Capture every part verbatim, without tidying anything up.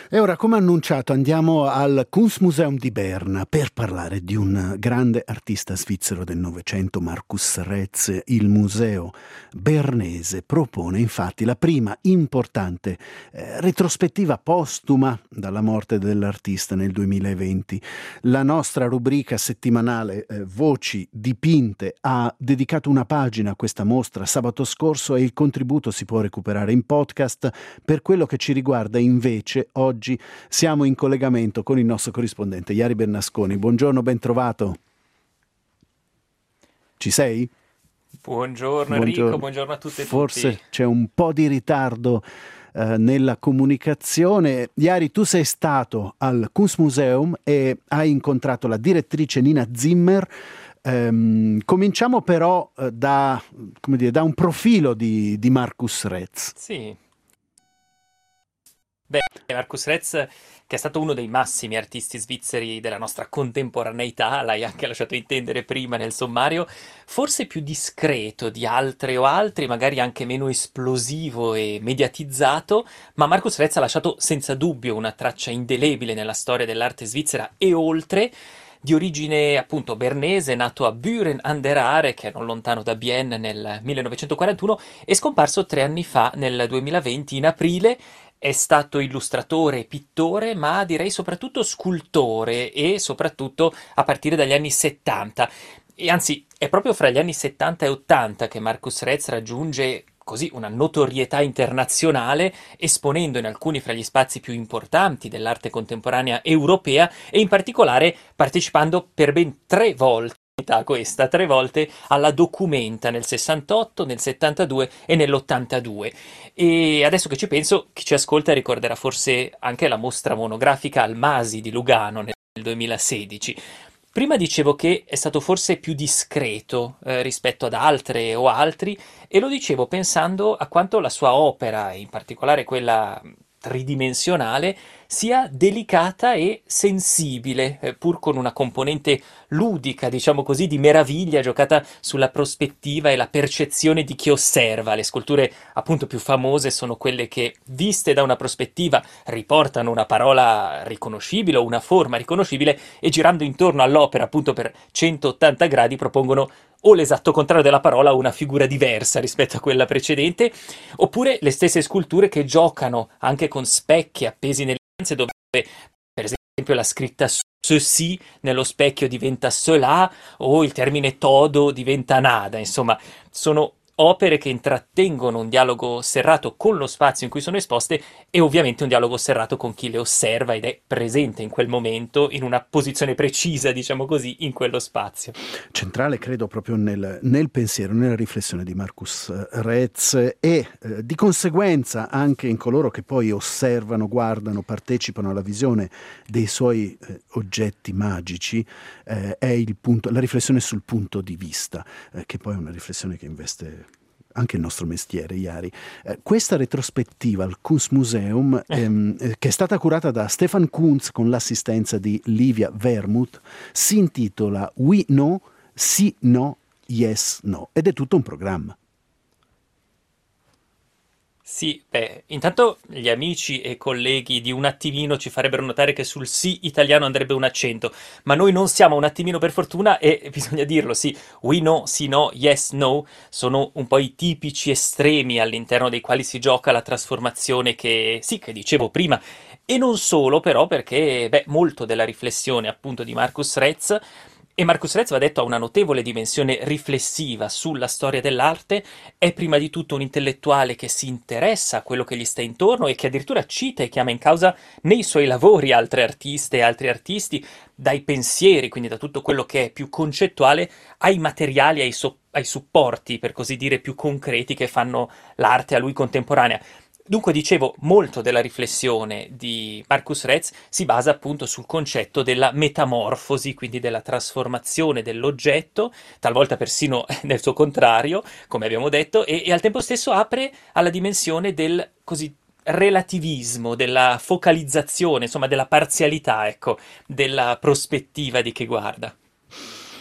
E ora, come annunciato, andiamo al Kunstmuseum di Berna per parlare di un grande artista svizzero del Novecento, Markus Retz. Il museo bernese propone infatti la prima importante eh, retrospettiva postuma dalla morte dell'artista nel duemilaventi. La nostra rubrica settimanale eh, Voci dipinte ha dedicato una pagina a questa mostra sabato scorso e il contributo si può recuperare in podcast. Per quello che ci riguarda invece, oggi Oggi siamo in collegamento con il nostro corrispondente Jari Bernasconi. Buongiorno, ben trovato. Ci sei? Buongiorno Enrico, buongiorno, buongiorno a tutte e tutti. Forse c'è un po' di ritardo eh, nella comunicazione. Jari, tu sei stato al Kunstmuseum e hai incontrato la direttrice Nina Zimmer. Um, cominciamo però uh, da, come dire, da un profilo di, di Markus Retz. Sì. Beh, Markus Retz, che è stato uno dei massimi artisti svizzeri della nostra contemporaneità, l'hai anche lasciato intendere prima nel sommario, forse più discreto di altre o altri, magari anche meno esplosivo e mediatizzato, ma Markus Retz ha lasciato senza dubbio una traccia indelebile nella storia dell'arte svizzera e oltre. Di origine appunto bernese, nato a Büren an der Aare, che è non lontano da Bienne, nel millenovecentoquarantuno, e scomparso tre anni fa, nel duemilaventi, in aprile. È stato illustratore e pittore, ma direi soprattutto scultore, e soprattutto a partire dagli anni settanta. E anzi, è proprio fra gli anni settanta e ottanta che Markus Retz raggiunge così una notorietà internazionale, esponendo in alcuni fra gli spazi più importanti dell'arte contemporanea europea e in particolare partecipando per ben tre volte, questa, tre volte alla Documenta nel sessantotto, nel settantadue e nell'ottantadue. E adesso che ci penso, chi ci ascolta ricorderà forse anche la mostra monografica al Masi di Lugano nel duemilasedici. Prima dicevo che è stato forse più discreto eh, rispetto ad altre o altri, e lo dicevo pensando a quanto la sua opera, in particolare quella tridimensionale, sia delicata e sensibile, eh, pur con una componente ludica, diciamo così, di meraviglia giocata sulla prospettiva e la percezione di chi osserva. Le sculture appunto più famose sono quelle che, viste da una prospettiva, riportano una parola riconoscibile o una forma riconoscibile e girando intorno all'opera appunto per centottanta gradi propongono o l'esatto contrario della parola o una figura diversa rispetto a quella precedente, oppure le stesse sculture che giocano anche con specchi appesi nelle stanze dove per esempio la scritta ceci nello specchio diventa cela o il termine todo diventa nada. Insomma, sono opere che intrattengono un dialogo serrato con lo spazio in cui sono esposte e ovviamente un dialogo serrato con chi le osserva ed è presente in quel momento in una posizione precisa, diciamo così, in quello spazio. Centrale credo proprio nel, nel pensiero, nella riflessione di Markus Retz e eh, di conseguenza anche in coloro che poi osservano, guardano, partecipano alla visione dei suoi eh, oggetti magici, eh, è il punto, la riflessione sul punto di vista, eh, che poi è una riflessione che investe anche il nostro mestiere, Jari. Eh, questa retrospettiva al Kunstmuseum, ehm, eh, che è stata curata da Stefan Kuntz con l'assistenza di Livia Vermuth, si intitola We Know, Sì, No, Yes, No, ed è tutto un programma. Sì, beh, intanto gli amici e colleghi di Un attimino ci farebbero notare che sul sì italiano andrebbe un accento, ma noi non siamo Un attimino per fortuna e bisogna dirlo, sì, we know, sì, no, yes, no, sono un po' i tipici estremi all'interno dei quali si gioca la trasformazione che, sì, che dicevo prima, e non solo però perché, beh, molto della riflessione appunto di Markus Retz. E Markus Retz, va detto, ha una notevole dimensione riflessiva sulla storia dell'arte, è prima di tutto un intellettuale che si interessa a quello che gli sta intorno e che addirittura cita e chiama in causa nei suoi lavori altre artiste e altri artisti, dai pensieri, quindi da tutto quello che è più concettuale, ai materiali, ai, so- ai supporti, per così dire, più concreti che fanno l'arte a lui contemporanea. Dunque, dicevo, molto della riflessione di Markus Retz si basa appunto sul concetto della metamorfosi, quindi della trasformazione dell'oggetto, talvolta persino nel suo contrario, come abbiamo detto, e, e al tempo stesso apre alla dimensione del così relativismo, della focalizzazione, insomma della parzialità, ecco, della prospettiva di chi guarda.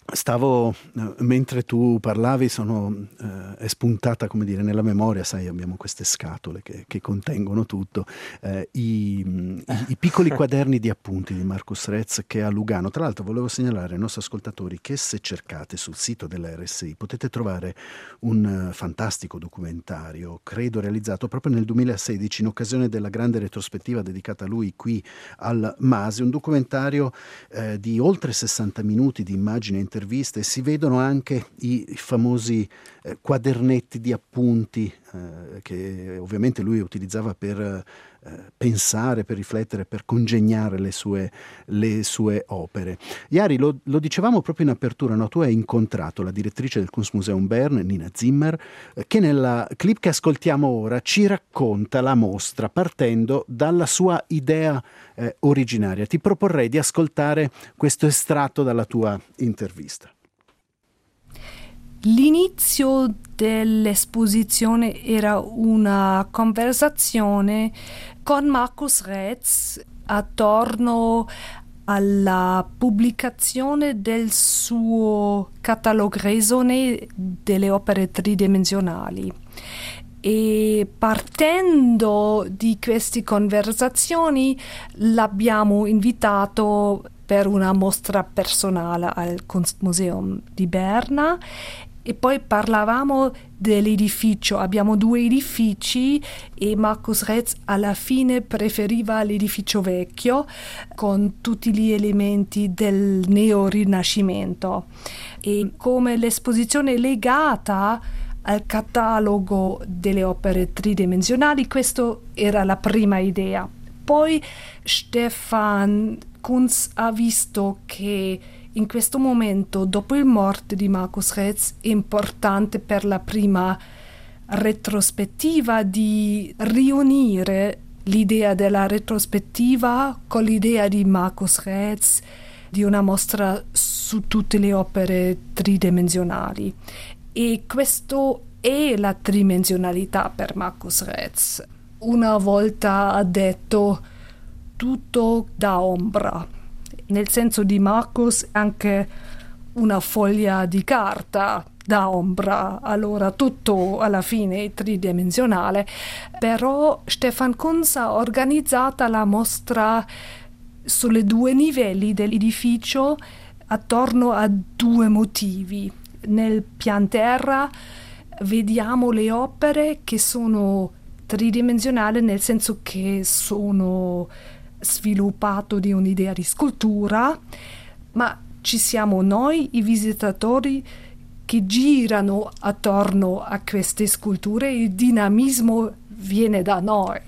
Stavo, eh, mentre tu parlavi, sono, eh, è spuntata, come dire, nella memoria, sai, abbiamo queste scatole che, che contengono tutto, eh, i, i, i piccoli quaderni di appunti di Marcus Retz che ha Lugano. Tra l'altro volevo segnalare ai nostri ascoltatori che se cercate sul sito della R S I potete trovare un uh, fantastico documentario, credo realizzato proprio nel duemilasedici in occasione della grande retrospettiva dedicata a lui qui al MASE, un documentario eh, di oltre sessanta minuti di immagini e interviste. Si vedono anche i, i famosi eh, quadernetti di appunti eh, che ovviamente lui utilizzava per eh, pensare, per riflettere, per congegnare le sue, le sue opere. Jari, lo, lo dicevamo proprio in apertura, no? Tu hai incontrato la direttrice del Kunstmuseum Bern, Nina Zimmer, eh, che nella clip che ascoltiamo ora ci racconta la mostra partendo dalla sua idea eh, originaria. Ti proporrei di ascoltare questo estratto dalla tua intervista. L'inizio dell'esposizione era una conversazione con Marcus Retz attorno alla pubblicazione del suo catalogo raisonné delle opere tridimensionali. E partendo di queste conversazioni l'abbiamo invitato per una mostra personale al Kunstmuseum di Berna e poi parlavamo dell'edificio. Abbiamo due edifici e Marcus Retz alla fine preferiva l'edificio vecchio con tutti gli elementi del neo-rinascimento. E come l'esposizione è legata al catalogo delle opere tridimensionali, questa era la prima idea. Poi Stefan Kunz ha visto che in questo momento, dopo il morte di Marcus Retz, è importante per la prima retrospettiva di riunire l'idea della retrospettiva con l'idea di Marcus Retz, di una mostra su tutte le opere tridimensionali. E questo è la tridimensionalità per Marcus Retz. Una volta ha detto tutto da ombra, nel senso di Marcus anche una foglia di carta da ombra, allora tutto alla fine è tridimensionale. Però Stefan Kunz ha organizzato la mostra sulle due livelli dell'edificio attorno a due motivi. Nel pian terra vediamo le opere che sono tridimensionali nel senso che sono sviluppato di un'idea di scultura, ma ci siamo noi, i visitatori, che girano attorno a queste sculture. Il dinamismo viene da noi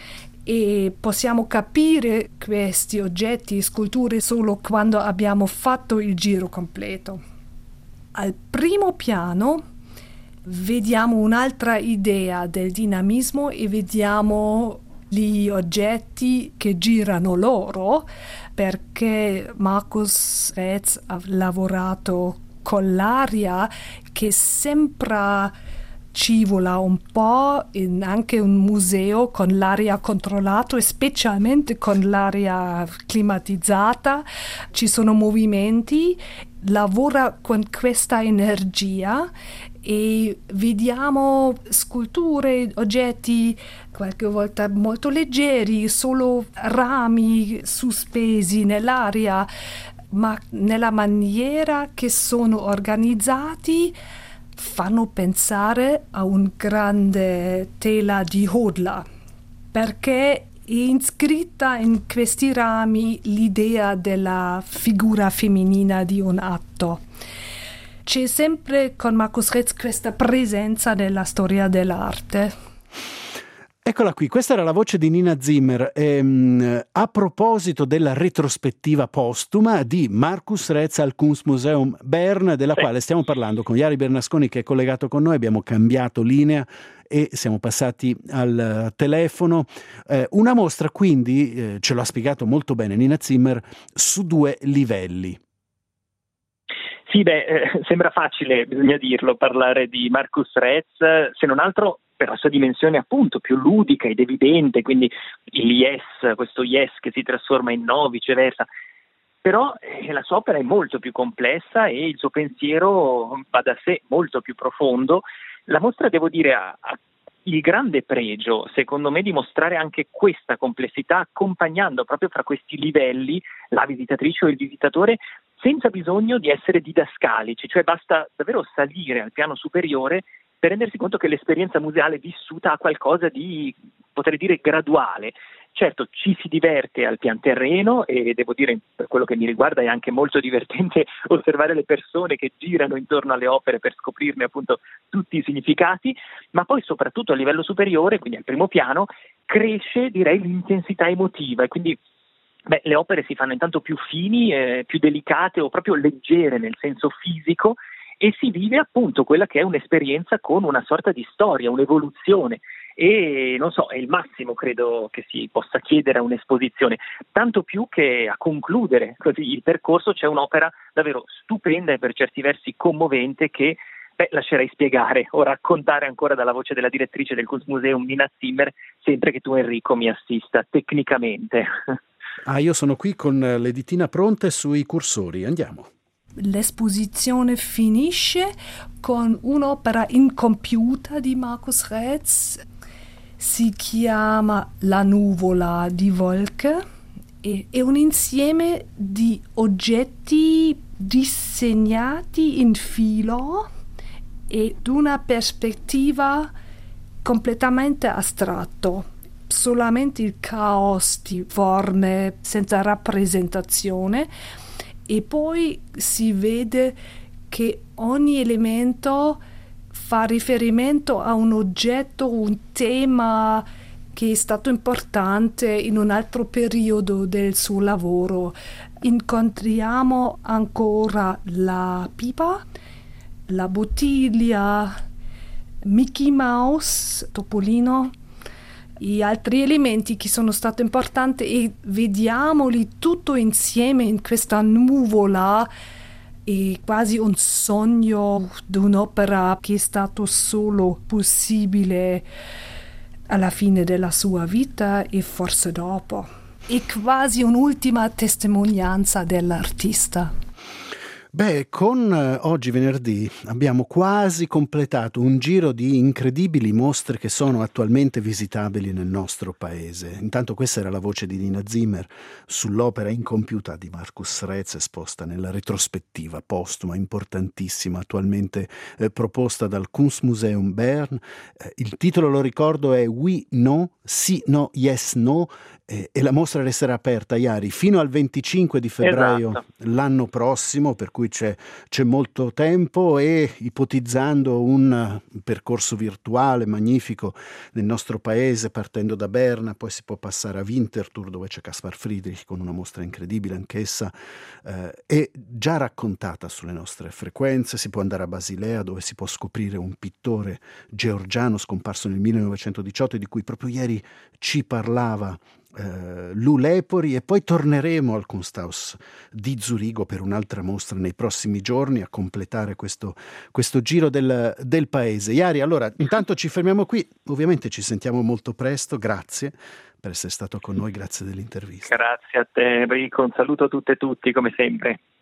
e possiamo capire questi oggetti e sculture solo quando abbiamo fatto il giro completo. Al primo piano vediamo un'altra idea del dinamismo e vediamo gli oggetti che girano loro, perché Marcus Retz ha lavorato con l'aria che sembra scivola un po', in anche un museo con l'aria controllata e specialmente con l'aria climatizzata. Ci sono movimenti, lavora con questa energia e vediamo sculture, oggetti qualche volta molto leggeri, solo rami sospesi nell'aria, ma nella maniera che sono organizzati fanno pensare a un grande tela di Hodler, perché è iscritta in questi rami l'idea della figura femminile di un atto. C'è sempre con Marcus Retz questa presenza nella storia dell'arte. Eccola qui, questa era la voce di Nina Zimmer. Ehm, a proposito della retrospettiva postuma di Marcus Retz al Kunstmuseum Bern, della sì. quale stiamo parlando con Jari Bernasconi, che è collegato con noi. Abbiamo cambiato linea e siamo passati al telefono. Eh, una mostra quindi, eh, ce l'ha spiegato molto bene Nina Zimmer, su due livelli. Sì, beh, eh, sembra facile, bisogna dirlo, parlare di Marcus Retz, se non altro per la sua dimensione appunto più ludica ed evidente, quindi il yes, questo yes che si trasforma in no, viceversa. però eh, la sua opera è molto più complessa e il suo pensiero va da sé molto più profondo. La mostra, devo dire, ha, ha il grande pregio, secondo me, di mostrare anche questa complessità, accompagnando proprio fra questi livelli la visitatrice o il visitatore, senza bisogno di essere didascalici, cioè basta davvero salire al piano superiore per rendersi conto che l'esperienza museale vissuta ha qualcosa di, potrei dire, graduale. Certo, ci si diverte al pian terreno e devo dire, per quello che mi riguarda, è anche molto divertente osservare le persone che girano intorno alle opere per scoprirne appunto tutti i significati, ma poi soprattutto a livello superiore, quindi al primo piano, cresce, direi, l'intensità emotiva e quindi beh, le opere si fanno intanto più fini, eh, più delicate o proprio leggere nel senso fisico, e si vive appunto quella che è un'esperienza con una sorta di storia, un'evoluzione. E non so, è il massimo credo che si possa chiedere a un'esposizione, tanto più che a concludere così il percorso c'è un'opera davvero stupenda e per certi versi commovente che beh, lascerei spiegare o raccontare ancora dalla voce della direttrice del Kunstmuseum Nina Zimmer, sempre che tu Enrico mi assista tecnicamente. Ah, io sono qui con le ditine pronte sui cursori, andiamo. L'esposizione finisce con un'opera incompiuta di Markus Rätz. Si chiama La nuvola di Wolke e è un insieme di oggetti disegnati in filo e d'una prospettiva completamente astratto. Solamente il caos di forme senza rappresentazione e poi si vede che ogni elemento fa riferimento a un oggetto, un tema che è stato importante in un altro periodo del suo lavoro. Incontriamo ancora la pipa, la bottiglia, Mickey Mouse, Topolino, gli altri elementi che sono stati importanti e vediamoli tutto insieme in questa nuvola. È quasi un sogno di un'opera che è stato solo possibile alla fine della sua vita e forse dopo. È quasi un'ultima testimonianza dell'artista. Beh, con eh, oggi venerdì abbiamo quasi completato un giro di incredibili mostre che sono attualmente visitabili nel nostro paese. Intanto questa era la voce di Nina Zimmer sull'opera incompiuta di Markus Rätz, esposta nella retrospettiva postuma importantissima attualmente eh, proposta dal Kunstmuseum Bern. Eh, il titolo, lo ricordo, è Oui, No, Sì, No, Yes, No, eh, e la mostra resterà aperta, Iari, fino al venticinque di febbraio Esatto. l'anno prossimo, per cui c'è, c'è molto tempo, e ipotizzando un percorso virtuale magnifico nel nostro paese, partendo da Berna, poi si può passare a Winterthur dove c'è Caspar Friedrich con una mostra incredibile anch'essa, eh, è già raccontata sulle nostre frequenze. Si può andare a Basilea dove si può scoprire un pittore georgiano scomparso nel millenovecentodiciotto e di cui proprio ieri ci parlava Uh, Lu Lepori, e poi torneremo al Kunsthaus di Zurigo per un'altra mostra nei prossimi giorni a completare questo, questo giro del, del paese. Iari, allora intanto ci fermiamo qui, ovviamente ci sentiamo molto presto, grazie per essere stato con noi, grazie dell'intervista. Grazie a te Enrico, un saluto a tutte e tutti come sempre.